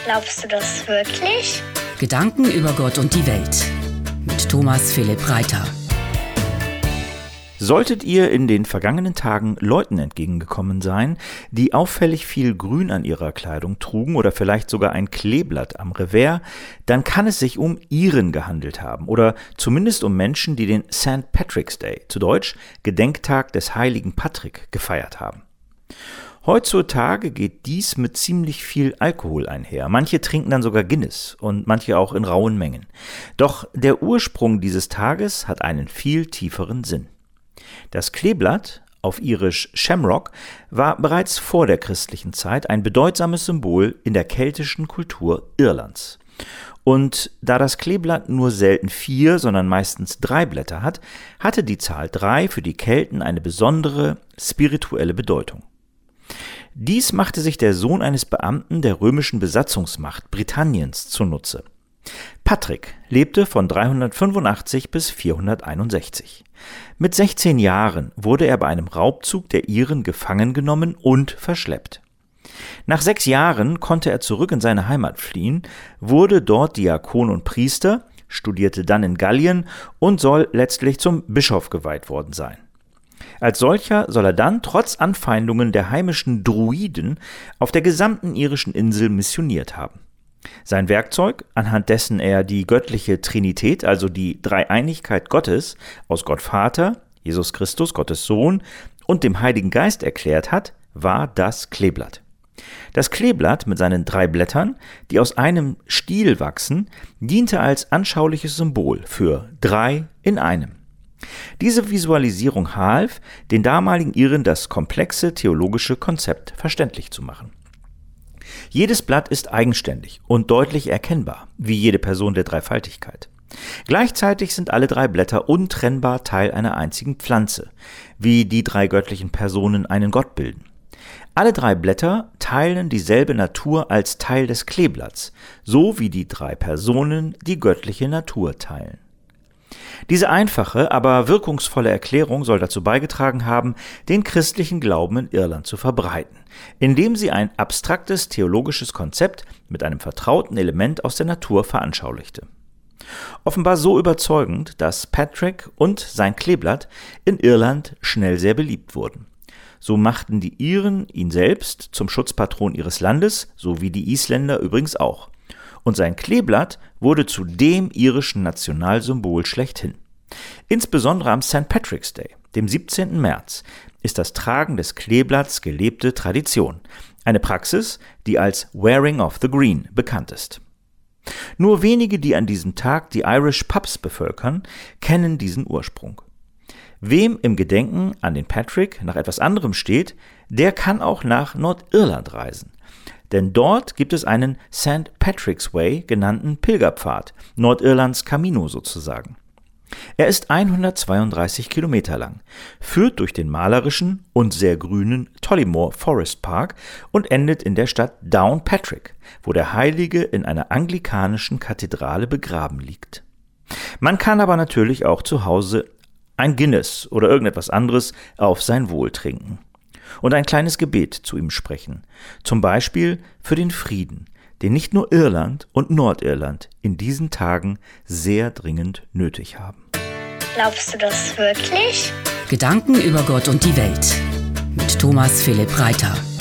Glaubst du das wirklich? Gedanken über Gott und die Welt mit Thomas Philipp Reiter. Solltet ihr in den vergangenen Tagen Leuten entgegengekommen sein, die auffällig viel Grün an ihrer Kleidung trugen oder vielleicht sogar ein Kleeblatt am Revers, dann kann es sich um Iren gehandelt haben oder zumindest um Menschen, die den St. Patrick's Day, zu Deutsch Gedenktag des heiligen Patrick, gefeiert haben. Heutzutage geht dies mit ziemlich viel Alkohol einher. Manche trinken dann sogar Guinness und manche auch in rauen Mengen. Doch der Ursprung dieses Tages hat einen viel tieferen Sinn. Das Kleeblatt, auf Irisch Shamrock, war bereits vor der christlichen Zeit ein bedeutsames Symbol in der keltischen Kultur Irlands. Und da das Kleeblatt nur selten 4, sondern meistens 3 Blätter hat, hatte die Zahl 3 für die Kelten eine besondere spirituelle Bedeutung. Dies machte sich der Sohn eines Beamten der römischen Besatzungsmacht Britanniens zunutze. Patrick lebte von 385 bis 461. Mit 16 Jahren wurde er bei einem Raubzug der Iren gefangen genommen und verschleppt. Nach 6 Jahren konnte er zurück in seine Heimat fliehen, wurde dort Diakon und Priester, studierte dann in Gallien und soll letztlich zum Bischof geweiht worden sein. Als solcher soll er dann trotz Anfeindungen der heimischen Druiden auf der gesamten irischen Insel missioniert haben. Sein Werkzeug, anhand dessen er die göttliche Trinität, also die Dreieinigkeit Gottes aus Gott Vater, Jesus Christus, Gottes Sohn und dem Heiligen Geist erklärt hat, war das Kleeblatt. Das Kleeblatt mit seinen 3 Blättern, die aus einem Stiel wachsen, diente als anschauliches Symbol für 3 in einem. Diese Visualisierung half, den damaligen Iren das komplexe theologische Konzept verständlich zu machen. Jedes Blatt ist eigenständig und deutlich erkennbar, wie jede Person der Dreifaltigkeit. Gleichzeitig sind alle 3 Blätter untrennbar Teil einer einzigen Pflanze, wie die 3 göttlichen Personen einen Gott bilden. Alle 3 Blätter teilen dieselbe Natur als Teil des Kleeblatts, so wie die 3 Personen die göttliche Natur teilen. Diese einfache, aber wirkungsvolle Erklärung soll dazu beigetragen haben, den christlichen Glauben in Irland zu verbreiten, indem sie ein abstraktes theologisches Konzept mit einem vertrauten Element aus der Natur veranschaulichte. Offenbar so überzeugend, dass Patrick und sein Kleeblatt in Irland schnell sehr beliebt wurden. So machten die Iren ihn selbst zum Schutzpatron ihres Landes, so wie die Isländer übrigens auch. Und sein Kleeblatt wurde zu dem irischen Nationalsymbol schlechthin. Insbesondere am St. Patrick's Day, dem 17. März, ist das Tragen des Kleeblatts gelebte Tradition, eine Praxis, die als Wearing of the Green bekannt ist. Nur wenige, die an diesem Tag die Irish Pubs bevölkern, kennen diesen Ursprung. Wem im Gedenken an den Patrick nach etwas anderem steht, der kann auch nach Nordirland reisen. Denn dort gibt es einen St. Patrick's Way genannten Pilgerpfad, Nordirlands Camino sozusagen. Er ist 132 Kilometer lang, führt durch den malerischen und sehr grünen Tollymore Forest Park und endet in der Stadt Downpatrick, wo der Heilige in einer anglikanischen Kathedrale begraben liegt. Man kann aber natürlich auch zu Hause ein Guinness oder irgendetwas anderes auf sein Wohl trinken und ein kleines Gebet zu ihm sprechen, zum Beispiel für den Frieden, den nicht nur Irland und Nordirland in diesen Tagen sehr dringend nötig haben. Glaubst du das wirklich? Gedanken über Gott und die Welt mit Thomas Philipp Reiter.